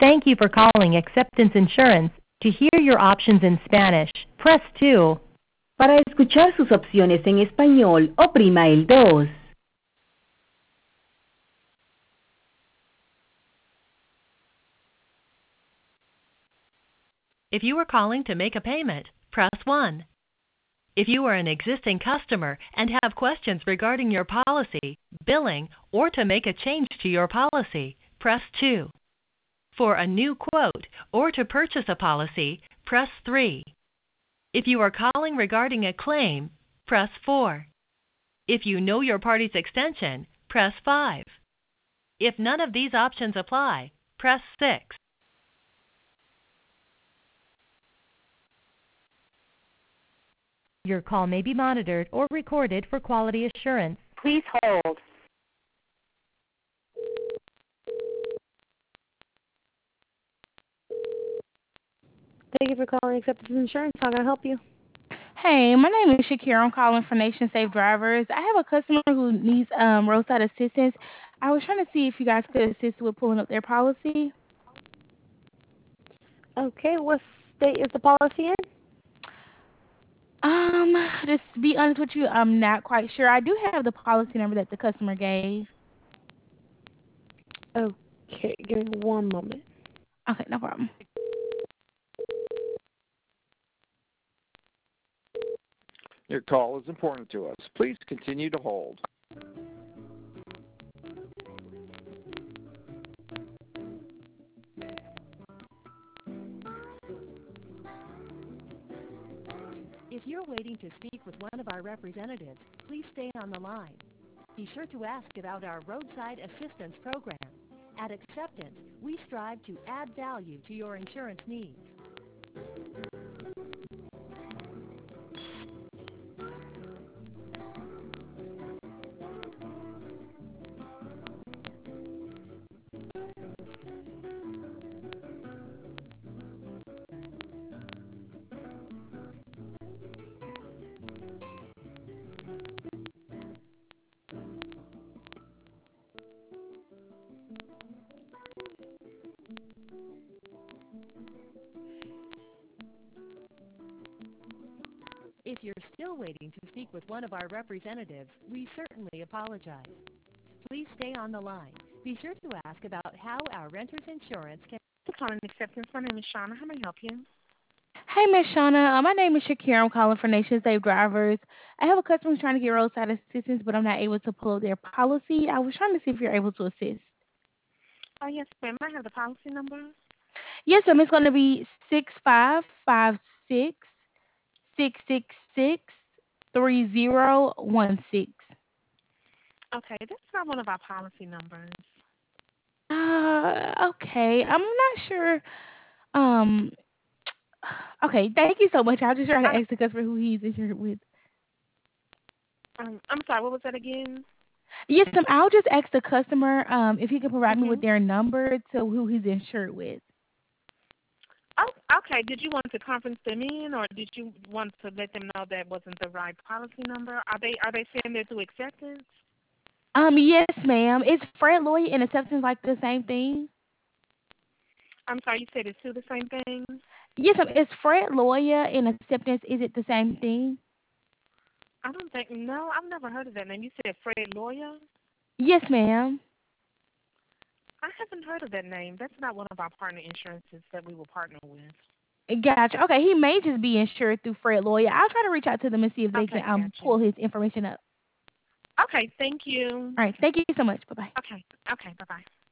Thank you for calling Acceptance Insurance. To hear your options in Spanish, press 2. Para escuchar sus opciones en español, oprima el 2. If you are calling to make a payment, press 1. If you are an existing customer and have questions regarding your policy, billing, or to make a change to your policy, press 2. For a new quote or to purchase a policy, press 3. If you are calling regarding a claim, press 4. If you know your party's extension, press 5. If none of these options apply, press 6. Your call may be monitored or recorded for quality assurance. Please hold. Thank you for calling Acceptance Insurance. How can I help you? Hey, my name is Shakira. I'm calling for Nation Safe Drivers. I have a customer who needs roadside assistance. I was trying to see if you guys could assist with pulling up their policy. Okay, what state is the policy in? Just to be honest with you, I'm not quite sure. I do have the policy number that the customer gave. Okay, give me one moment. Okay, no problem. Your call is important to us. Please continue to hold. If you're waiting to speak with one of our representatives, please stay on the line. Be sure to ask about our roadside assistance program. At Acceptance, we strive to add value to your insurance needs. If you're still waiting to speak with one of our representatives, we certainly apologize. Please stay on the line. Be sure to ask about how our renter's insurance can... Calling Acceptance. My name is Shauna. How may I help you? Hey, Miss Shauna. My name is Shakira. I'm calling for Nation Safe Drivers. I have a customer who's trying to get roadside assistance, but I'm not able to pull up their policy. I was trying to see if you're able to assist. Oh, yes, ma'am. I have the policy number. Yes, ma'am. It's going to be 6556-666-3016. Okay, that's not one of our policy numbers. Okay. I'm not sure. Um, okay. Thank you so much. I'll just try to ask the customer who he's insured with. I'm sorry, what was that again? Yes, ma'am. I'll just ask the customer if he can provide me with Mm-hmm. their number to who he's insured with. Oh, okay. Did you want to conference them in, or did you want to let them know that wasn't the right policy number? Are they saying they're through Acceptance? Yes, ma'am. Is Fred Lawyer and Acceptance like the same thing? I'm sorry, you said it's two the same thing? Yes, ma'am. Is Fred Lawyer and Acceptance, is it the same thing? I don't think, no, I've never heard of that name. You said Fred Lawyer? Yes, ma'am. I haven't heard of that name. That's not one of our partner insurances that we will partner with. Gotcha. Okay, he may just be insured through Fred Lawyer. I'll try to reach out to them and see if they can pull his information up. Okay, thank you. All right, thank you so much. Bye-bye. Okay, bye-bye.